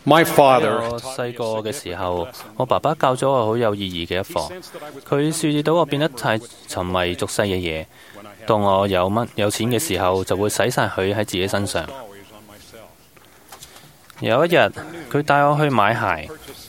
My 喺 father 我細個嘅時候，我爸爸教咗我好有意義嘅一課。佢注意到我變得太沉迷俗世嘅嘢，當我有錢嘅時候，就會使晒佢喺自己身上。有一日，佢帶我去買鞋，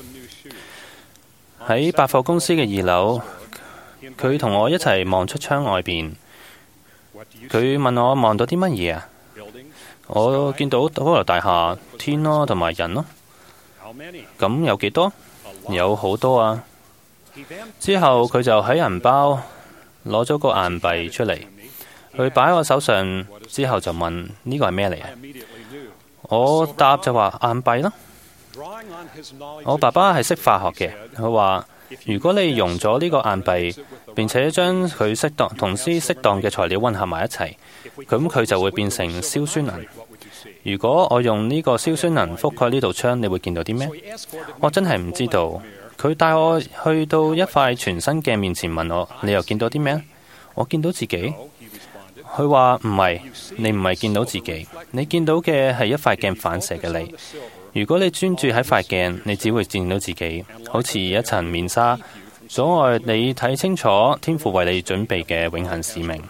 喺百貨公司嘅2樓，佢同我一齊望出窗外邊。佢問我望到啲乜嘢啊？我見到高樓大廈、天咯，同埋人咯。咁有幾多？有好多啊！之後佢就喺銀包攞咗個硬幣出嚟，佢擺喺我手上之後就問呢個係咩嚟啊？我答就話硬幣咯。我爸爸係識化學嘅，佢話如果你溶咗呢個硬幣，並且將佢同適當嘅材料混合埋一齊，咁佢就會變成硝酸銀。如果我用呢個硝酸銀覆蓋呢道窗，你會見到啲咩？我真係唔知道。佢帶我去到一塊全新鏡面前問我：你又見到啲咩？我見到自己。佢話唔係，你唔係見到自己，你見到嘅係一塊鏡反射嘅你。如果你專注喺塊鏡，你只會見到自己，好似一層面紗，阻礙你睇清楚天父為你準備嘅永恆使命。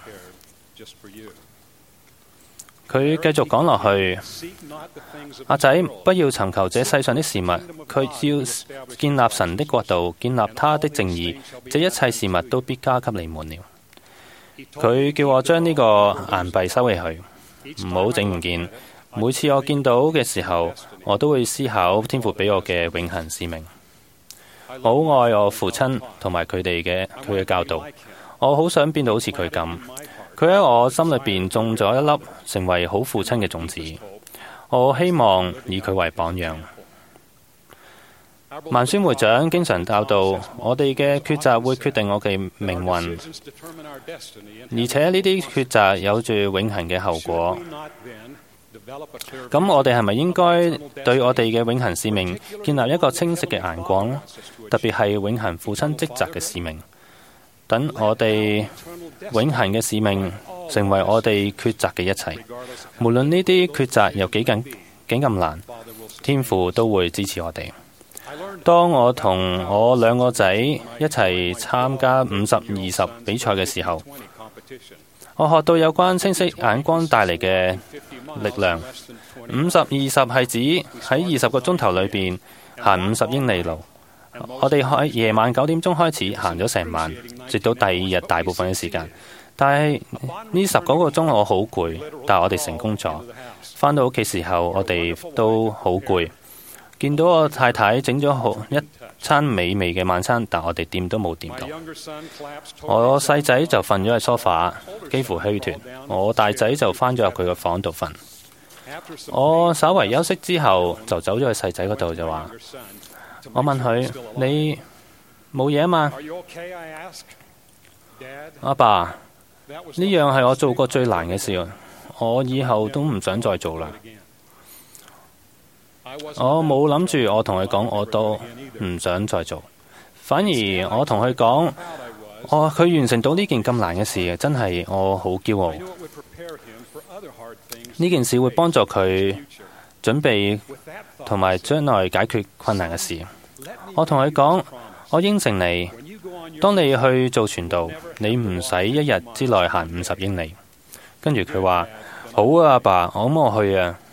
佢繼續講落去，阿仔，不要尋求這世上的事物，佢要建立神的國度，建立他的正義，這一切事物都必加給你們了。佢叫我將呢個硬幣收起去，唔好整唔見。每次我見到嘅時候，我都會思考天父俾我嘅永恆使命。我好愛我父親同埋佢嘅教導，我好想變到好似佢咁。佢喺我心裏邊種咗一粒成為好父親嘅種子，我希望以佢為榜樣。萬宣會長經常教導我哋嘅抉擇會決定我嘅命運，而且呢啲抉擇有住永恆嘅後果。咁我哋係咪應該對我哋嘅永恆使命建立一個清晰嘅眼光，特別係永恆父親職責嘅使命？等我哋永恆嘅使命成為我哋抉擇嘅一切，無論呢啲抉擇有幾咁難，天父都會支持我哋。當我同我2個仔一齊參加50-20比賽嘅時候，我學到有關清晰眼光帶嚟嘅力量。50-20係指喺20個鐘頭裏邊行50英里路。我哋喺夜晚9點鐘開始行咗成晚，直到第2日大部分嘅時間。但係呢19個鐘我好攰，但係我哋成功咗。返到屋企時候，我哋都好攰。見到我太太整咗一餐美味嘅晚餐，但我哋掂都冇掂到。我細仔就瞓咗喺梳化，幾乎虛脫。我大仔就返咗入佢個房度瞓。我稍為休息之後，就走咗去細仔嗰度就話。我問佢：你冇嘢啊嘛？阿爸，呢樣係我做過最難嘅事，我以後都唔想再做啦。我冇諗住我同佢講，我都唔想再做。反而我同佢講，佢完成到呢件咁難嘅事，真係我好驕傲。呢件事會幫助佢準備同埋將來解決困難嘅事。我同佢講，我應承你，當你去做傳道，你唔使一日之內行50英里。跟住佢話：好啊，阿爸，我去啊。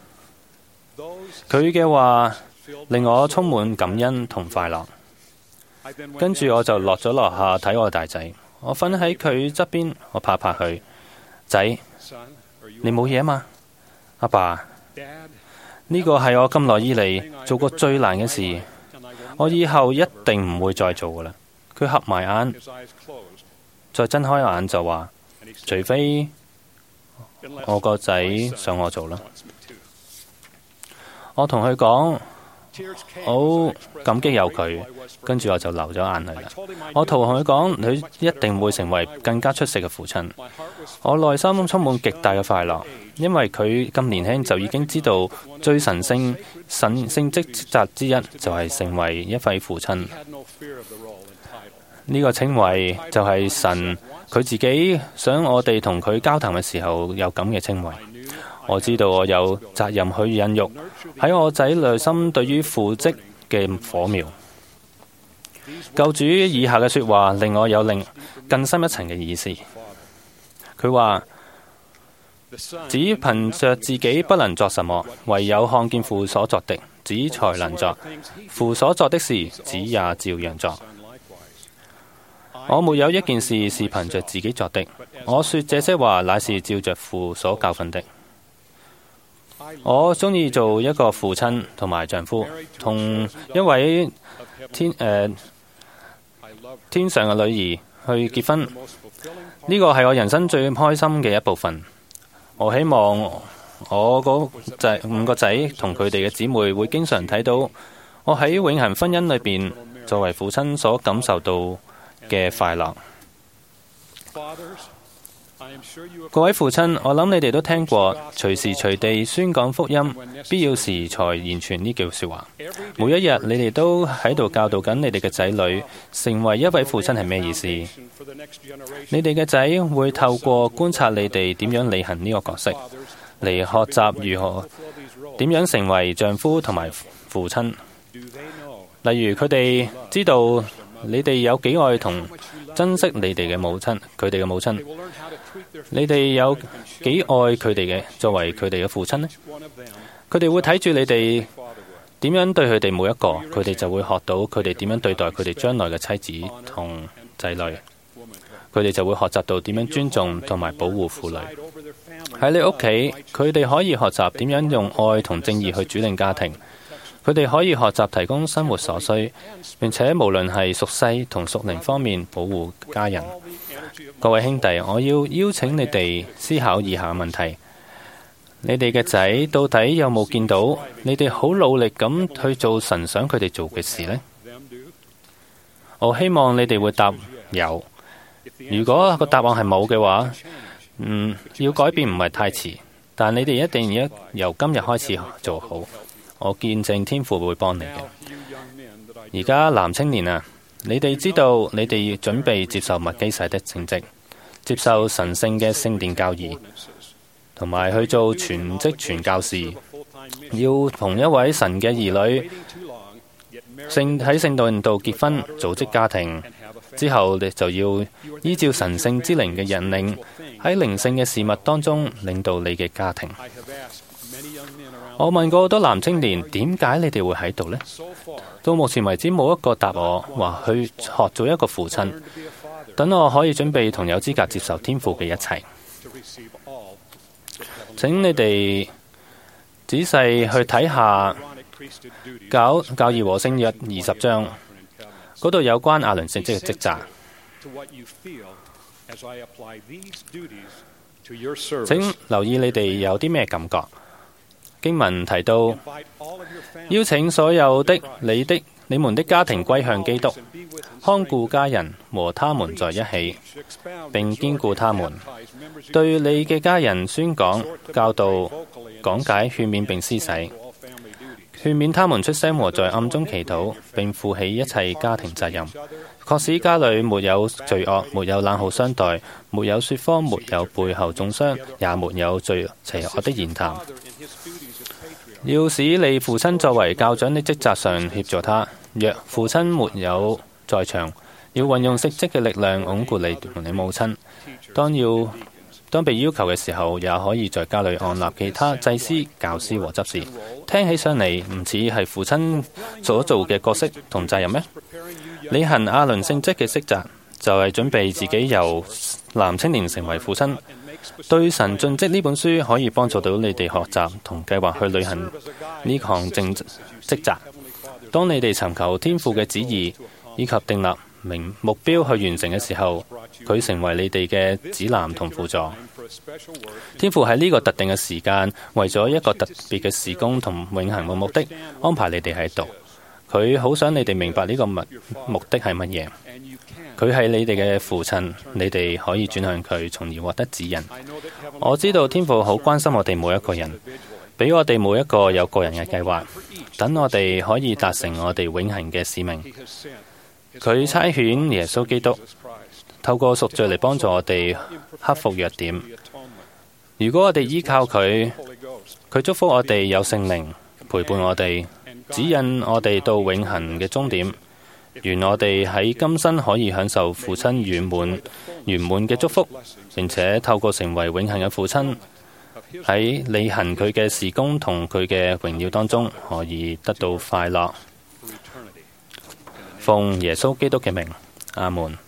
佢嘅話令我充滿感恩同快樂。跟住我就落下睇我大仔，我瞓喺佢側邊，我拍拍佢：仔，你冇嘢啊嘛？阿爸，呢個係我咁耐以嚟做過最難嘅事，我以後一定唔會再做噶啦。佢合埋眼，再睜開眼就話：除非我個仔想我做啦。我同佢講，好感激有佢，跟住我就流咗眼淚啦。我同佢講，佢一定會成為更加出色嘅父親。我內心充滿極大嘅快樂，因為佢咁年輕就已經知道最神聖職責之一就係成為一位父親。呢個稱謂就係神佢自己想我哋同佢交談嘅時候有咁嘅稱謂。 我知道我有責任去孕育喺我仔內心對於父職嘅火苗。救主以下嘅說話令我有更深一層嘅意思。佢話：子憑着自己不能作什麼，唯有看見父所作的，子才能作。父所作的事，子也照樣作。我沒有一件事是憑着自己作的，我說這些話乃是照着父所教訓的。我鍾意做一個父親同埋丈夫，同一位天上嘅女兒去結婚。呢個係我人生最開心嘅一部分。我希望我5個仔同佢哋嘅姊妹會經常睇到我喺永恆婚姻裏邊作為父親所感受到嘅快樂。各位父親，我諗你哋都聽過隨時隨地宣講福音，必要時才言傳呢句說話。每一日你哋都喺度教導緊你哋嘅仔女，成為一位父親係咩意思？你哋嘅仔會透過觀察你哋點樣履行呢個角色，嚟學習如何點樣成為丈夫同埋父親。例如佢哋知道你哋有幾愛同珍惜你哋嘅母親，佢哋嘅母親。你哋有幾愛佢哋嘅作為佢哋嘅父親呢？佢哋會睇住你哋點樣對佢哋每一個，佢哋就會學到佢哋點樣對待佢哋將來嘅妻子同仔女。佢哋就會學習到點樣尊重同埋保護婦女。喺你屋企，佢哋可以學習點樣用愛同正義去主領家庭。佢哋可以學習提供生活所需，並且無論係屬世同屬靈方面保護家人。各位兄弟，我要邀請你哋思考以下問題：你哋嘅仔到底有冇見到你哋好努力咁去做神想佢哋做嘅事呢？我希望你哋會答有。如果個答案係冇嘅話，要改變唔係太遲，但你哋一定要由今日開始做好。我見證天父會幫你嘅。而家男青年啊，你哋知道你哋要準備接受麥基洗德聖職，接受神聖嘅聖殿教義，同埋去做全職傳教士，要同一位神嘅兒女喺聖殿度結婚，組織家庭。之後你就要依照神聖之靈嘅引領，喺靈性嘅事物當中領導你嘅家庭。我問過好多男青年，點解你哋會喺度呢？到目前為止冇一個答我話去學做一個父親，等我可以準備同有資格接受天父嘅一切。請你哋仔細去睇下教義和聖約20章，嗰度有關亞倫聖職嘅職責。請留意你哋有啲咩感覺。經文提到，邀請所有的你們的家庭歸向基督，看顧家人和他們在一起，並堅固他們。對你嘅家人宣講、教導、講解、勸勉並施洗，勸勉他們出聲和在暗中祈禱，並負起一切家庭責任，確使家裏沒有罪惡，沒有冷酷相待，沒有說謊，沒有背後中傷，也沒有邪惡的言談。要使你父親作為教長的職責上協助他。若父親沒有在場，要運用聖職嘅力量鞏固你同你母親。當被要求嘅時候，也可以在家裏按立其他祭司、教師和執事。聽起上嚟唔似係父親所做嘅角色同責任咩？履行亞倫聖職嘅職責，就係準備自己由男青年成為父親。對神盡職呢本書可以幫助到你哋學習同計劃去履行呢項職責。當你哋尋求天父嘅旨意以及訂立明目標去完成嘅時候，佢成為你哋嘅指南同輔助。天父喺呢個特定嘅時間，為咗一個特別嘅事工同永恆嘅目的，安排你哋喺度。佢好想你哋明白呢個目的係乜嘢。佢係你哋嘅父親，你哋可以轉向佢，從而獲得指引。我知道天父好關心我哋每一個人，俾我哋每一個有個人嘅計劃，等我哋可以達成我哋永恆嘅使命。佢差遣耶穌基督，透過贖罪嚟幫助我哋克服弱點。如果我哋依靠佢， 佢祝福我哋有聖靈陪伴我哋，指引我哋到永恆嘅終點。願我哋喺今生可以享受父親圓滿嘅祝福，並且透過成為永恆嘅父親，喺履行佢嘅事工同佢嘅榮耀當中，可以得到快樂。奉耶穌基督嘅名，阿門。